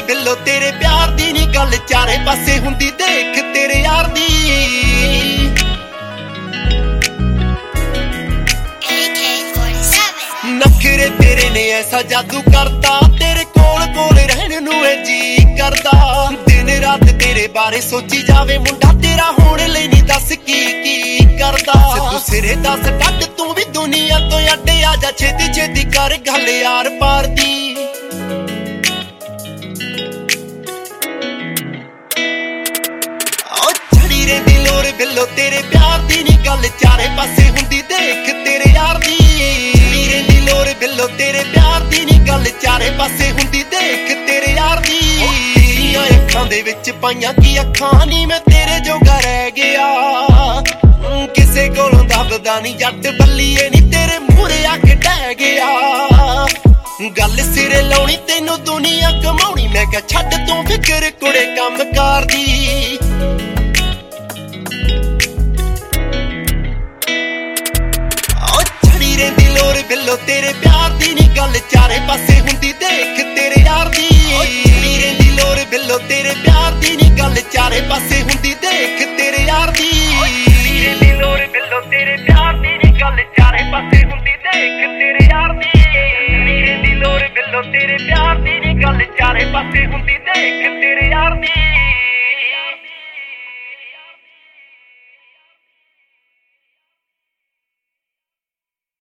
बिल्लो तेरे प्यार दी नी गल चारे पासे हुंदी देख तेरे यार दी। नखरे तेरे ने ऐसा जादू करता तेरे कोल कोल रहन नू जी करदा। दिन रात तेरे बारे सोची जावे मुंडा तेरा होने ले नी दस की करदा। तू सिरे दस कट तू भी दुनिया तो अड्डे आजा छेती छेती कर गल यार पार दी। छड़ी रहिंदी लोर बिल्लो तेरे प्यार दी नी गल चारे पासे हुंदी देख तेरे यार दी। छड़ी रहिंदी लोर बिल्लो तेरे प्यार दी नी गल चारे पासे हुंदी देख तेरे यार दी। अखां दे विच पाइयां की अखां नी मैं तेरे जोगा रह गया। किसे कोलों दबदा नी जट बल्लीए नी तेरे मूहरे आके ढह गया। गल सिरे लाउणी तैनू दुनिया कमाउणी मैं क्या छड्ड तू फिकर कुड़े कम कार दी। छड़ी रहिंदी लोर बिल्लो तेरे प्यार दी नी गल चारे पासे हुंदी देख तेरे यार दी। छड़ी रहिंदी लोर बिल्लो तेरे प्यार दी नी गल चारे पासे हुंदी देख तेरे यार दी। छड़ी रहिंदी लोर बिल्लो तेरे प्यार दी नी गल चारे पासे हुंदी देख तेरे यार दी। छड़ी रहिंदी लोर बिल्लो तेरे प्यार दी नी गल चारे पासे हुंदी